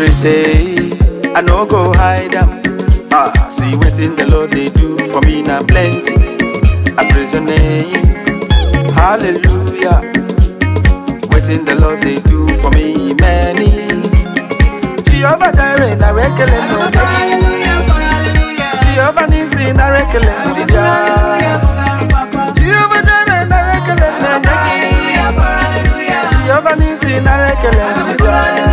every day. I no go hide them. See waiting the Lord they do for me now plenty. I praise your name, hallelujah. Waiting the Lord they do for me many. Jehovah Jireh na rekele no degi. Jehovah Nisi na rekele no degi. Jehovah Jireh na rekele no degi. Jehovah Nisi na rekele no degi.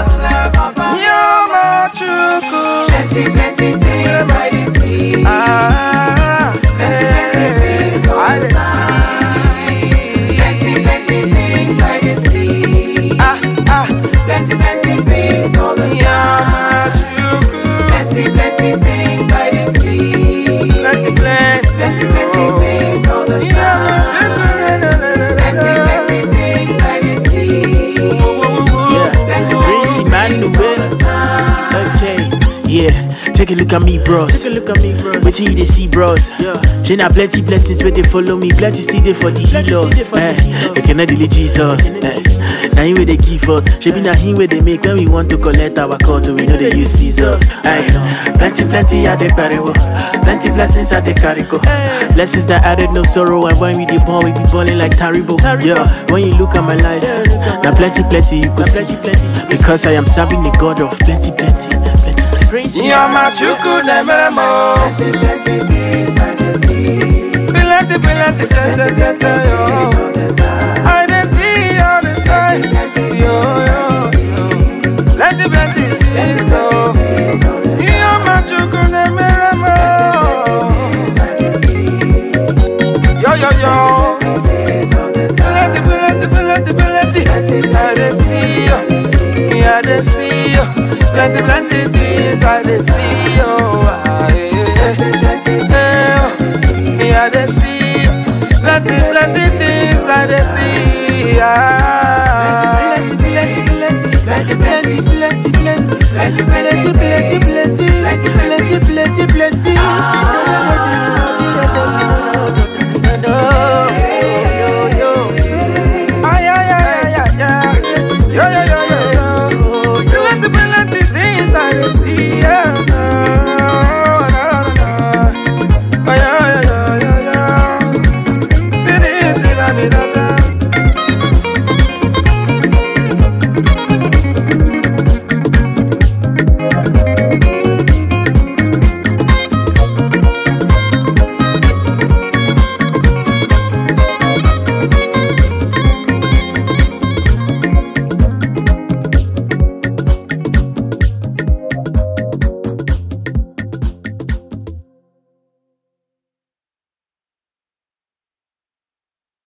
Yoma chuku. Plenty things I did see. Plenty things I did see. Plenty things I did see. Plenty things all the time. Plenty things I did see. Plenty things all the time. Plenty things I did see. Crazy man in the way. Okay, yeah. Take a look at me, bros. Wait till you see, bros. She na plenty blessings where they follow me. Plenty still there for the healers. You cannot delete Jesus. Now him where they give us. She be na him where they make when we want to collect our call. We know they use scissors. Plenty are the carry. Plenty blessings are the carry. Blessings that added no sorrow. And when we dey ball, we be balling like Taribo. Yeah, when you look at my life, now plenty you could see. Because I am serving the God of plenty. Yoma chuku nemeremo. Plenty things I did see. Plenty, yo. I dey see all the time. Yo. Plenty things, oh. Yoma chuku nemeremo. Yo. Plenty. I dey see you. Me I dey see you. Plenty things I dey see, oh. Me I dey see you. Plenty things I dey see, Plenty